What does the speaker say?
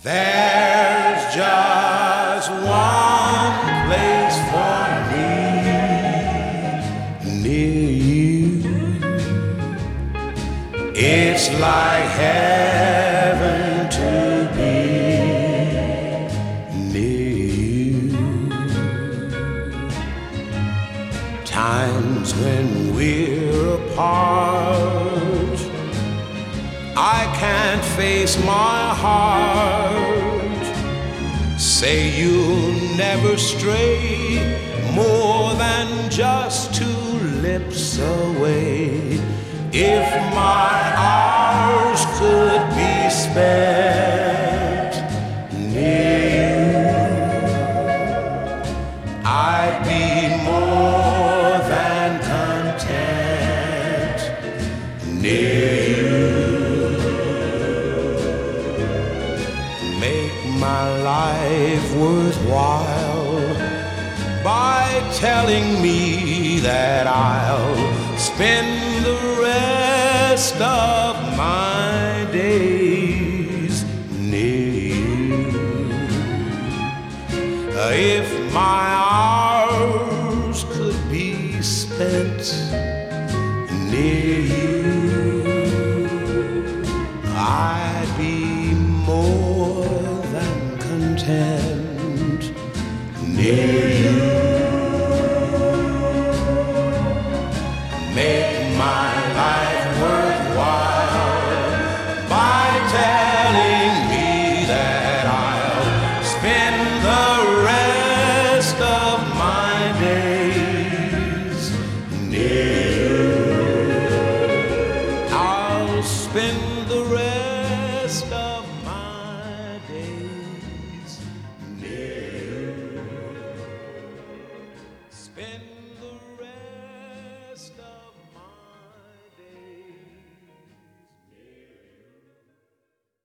There's just one place for me near you. It's like heaven to be near you. Times when we're apart, I can't face my heart. Say you'll never stray more than just 2 lips away. If my hours could be spent near you, I'd be more than content near you. Make my life worthwhile by telling me that I'll spend the rest of my days near you. If my hours could be spent near you, I'd be more than content near you. Make my life worthwhile by telling me that I'll spend the rest of my days near you. I'll spend the rest of my days near you. Spend the rest of